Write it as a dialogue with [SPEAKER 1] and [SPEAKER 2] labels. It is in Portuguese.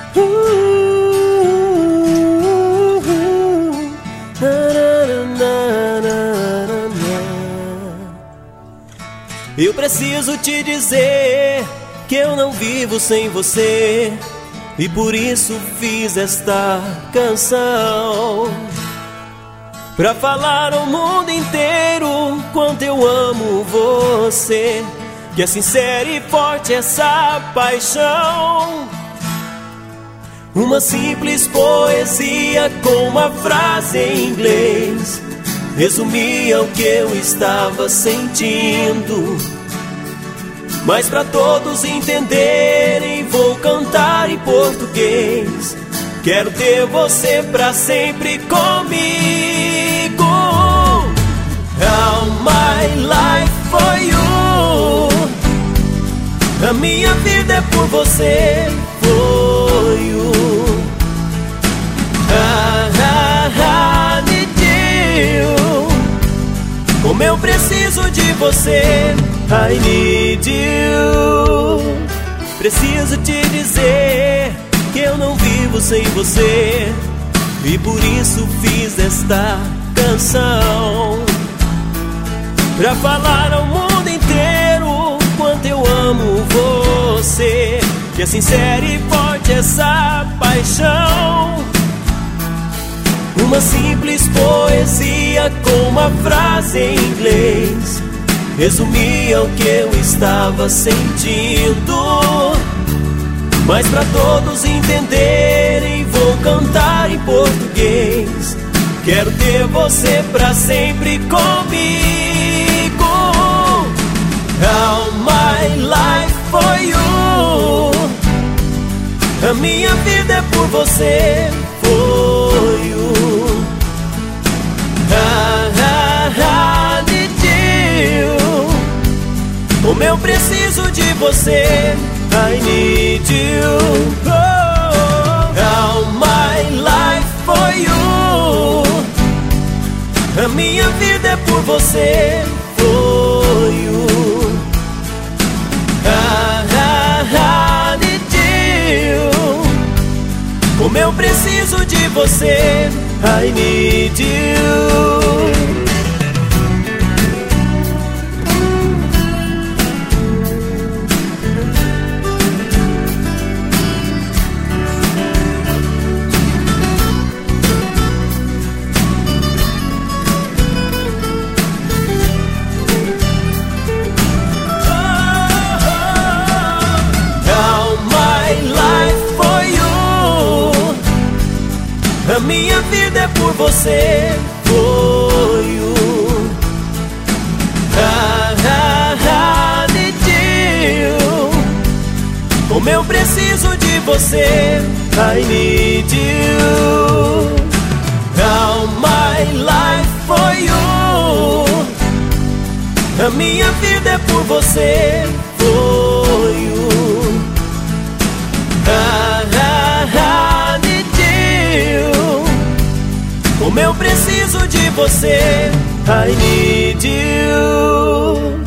[SPEAKER 1] Eu preciso te dizer que eu não vivo sem você, e por isso fiz esta canção, pra falar ao mundo inteiro quanto eu amo você, que é sincera e forte essa paixão. Uma simples poesia com uma frase em inglês resumia o que eu estava sentindo, mas pra todos entenderem vou cantar em português. Quero ter você pra sempre comigo. All my life for you. A minha vida é por você, for you. I need you. Como eu preciso de você, I need you. Preciso te dizer que eu não vivo sem você, e por isso fiz esta canção, pra falar ao mundo inteiro quanto eu amo você, que é sincera e forte essa paixão. Uma simples poesia com uma frase em inglês resumia o que eu estava sentindo, mas pra todos entenderem vou cantar em português. Quero ter você pra sempre comigo. All my life for you. A minha vida é por você, for you. I need you. Como eu preciso de você, I need you. All my life for you. A minha vida é por você, for you. I need you. Como eu preciso de você, I need you. A minha vida é por você, for you. I need you. Como eu preciso de você, I need you. All my life for you. A minha vida é por você, for you. I need you. Como eu preciso de você, I need you.